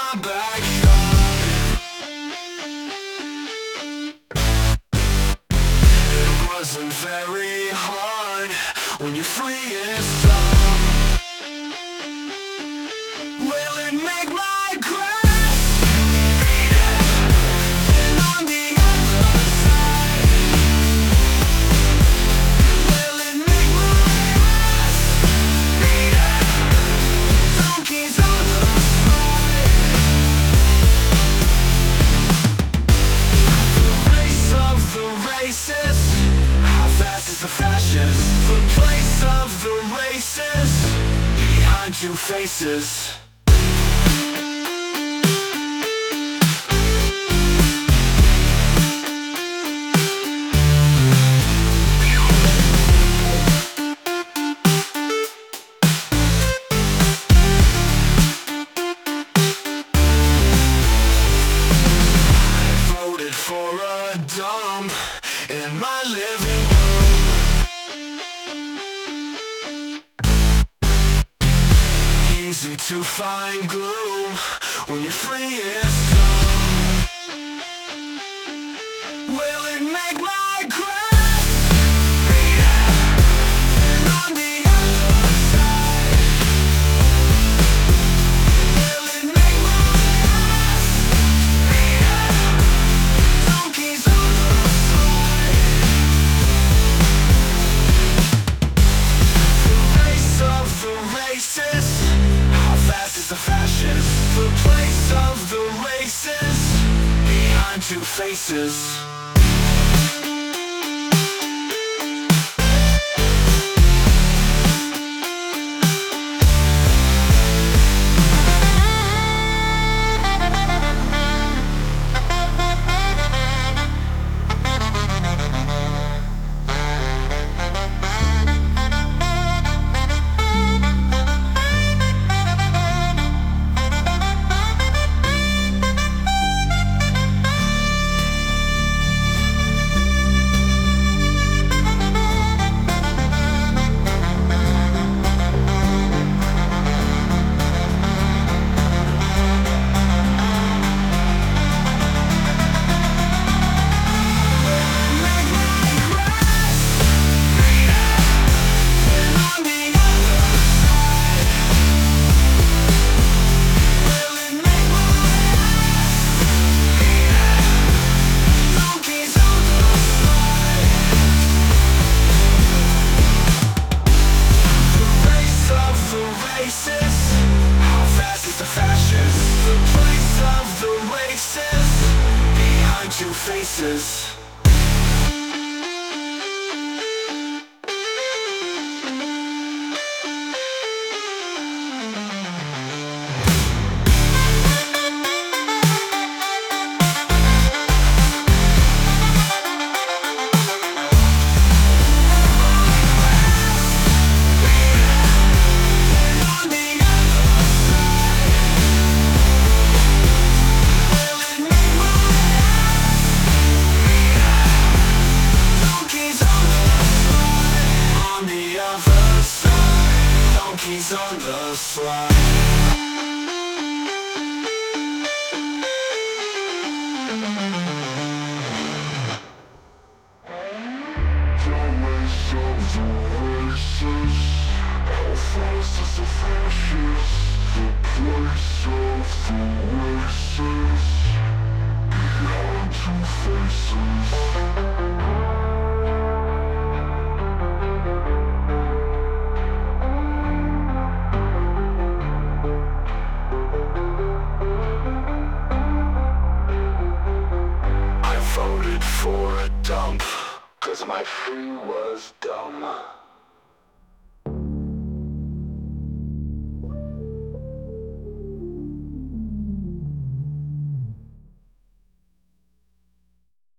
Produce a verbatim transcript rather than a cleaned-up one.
my backyard. It wasn't very hard when you're free and strong. Will it make my grass greener? And on the other side, will it make my grass greener? Donkeys on the slide. The race of the races, how fast is the fastest? The place of the races, behind two faces. For a dump in my living room. Easy to find gloom when you're free and strong. Will it make my grass greener? And on the other side, will it make my grass greener? Donkeys on the slide. The race of the races, how fast is the fastest? The place of the races, behind two faces. How fast is the fastest? The place of the races, behind two faces. Donkeys on the slide. The race of the races, how fast is the fastest? The place of the races, behind two faces. For a dump, cause my free was dumb.